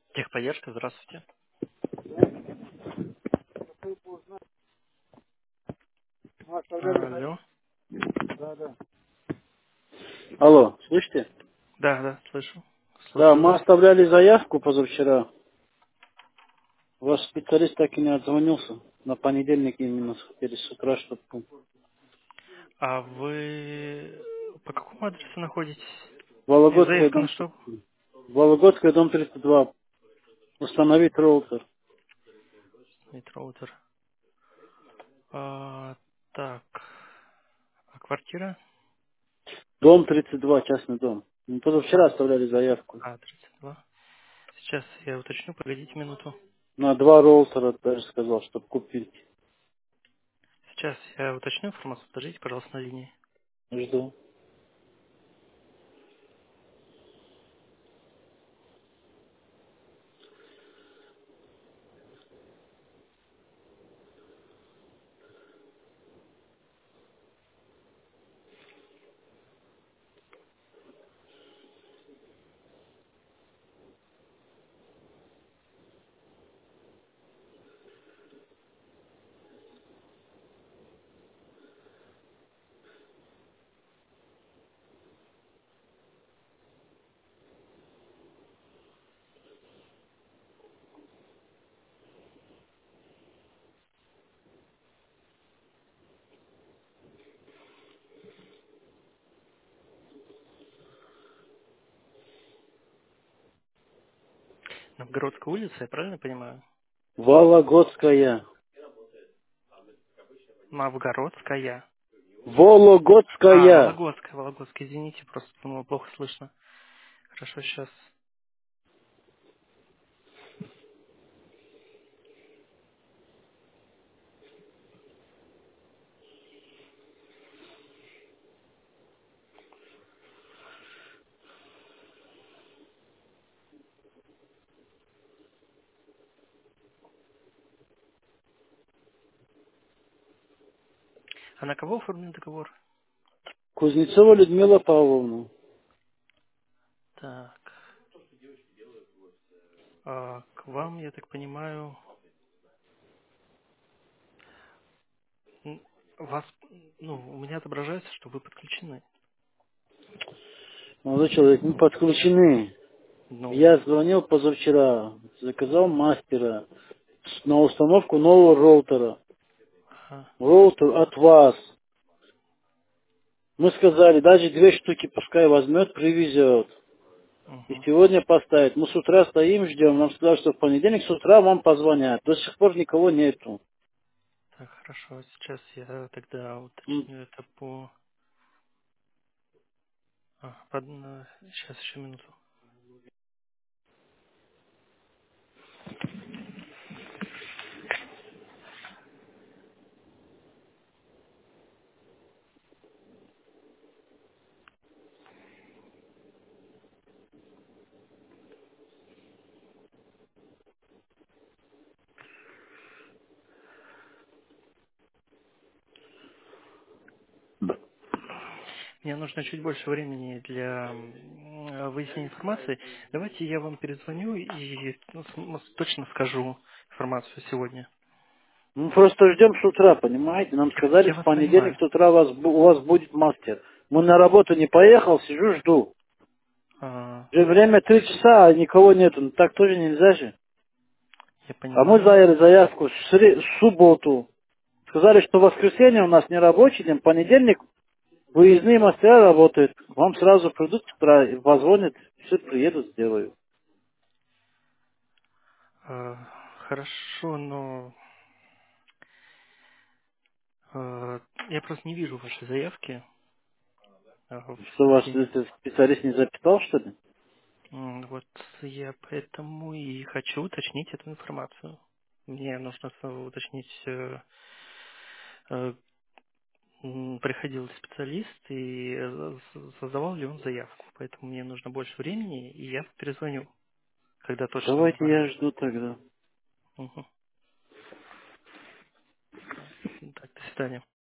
Техподдержка, здравствуйте. Мы оставляли Алло. заявку. Да, да. Алло, слышите? Да, да, слышу. Да, Слушаю мы вас. оставляли заявку позавчера. Ваш специалист так и не отзвонился. На понедельник именно хотели с утра, чтобы... А вы по какому адресу находитесь? И Вологодская, заявка на дом... что? Вологодская, дом 32. Установить роутер. Метроутер. Так. А квартира? Дом 32, частный дом. Мы позавчера А, оставляли заявку. 32. Сейчас я уточню, погодите минуту. На 2 роутера даже сказал, чтобы купить. Сейчас я уточню информацию. Подождите, пожалуйста, на линии. Жду. Новгородская улица, я правильно понимаю? Вологодская. Новгородская. Вологодская. Вологодская, Вологодская. Извините, просто было плохо слышно. Хорошо, сейчас. А на кого оформлен договор? Кузнецова Людмила Павловна. Так. К вам, я так понимаю, вас, ну, у меня отображается, что вы подключены. Молодой человек, мы подключены. Ну, Я звонил позавчера, заказал мастера на установку нового роутера. ага, Роутер от вас. Мы сказали, даже 2 штуки пускай возьмет, привезет. И угу. сегодня поставит. Мы с утра стоим, ждем. Нам сказали, что в понедельник с утра вам позвонят. До сих пор никого нету. Так, хорошо, сейчас я тогда М, уточню это по... Сейчас еще минуту. Мне нужно чуть больше времени для выяснения информации. Давайте я вам перезвоню и точно скажу информацию сегодня. Мы просто ждем с утра, понимаете? Нам сказали, Я в вас понедельник понимаю. с утра у вас будет мастер. Мы на работу не поехал, сижу, жду. А, Уже время 3 часа, а никого нету. Ну так тоже нельзя же. Я А мы понимаю. дали заявку в субботу. Сказали, что воскресенье у нас не рабочий день, понедельник выездные мастера работают. Вам сразу придут, позвонят, все приедут, сделаю. А, Хорошо, но я просто не вижу вашей заявки в Что ваш системе. этот специалист не записал, что ли? Вот я поэтому и хочу уточнить эту информацию. Мне нужно уточнить, приходил ли специалист и создавал ли он заявку. Поэтому мне нужно больше времени, и я перезвоню, когда точно Давайте узнаю. я жду тогда. Мгм. Так, до свидания.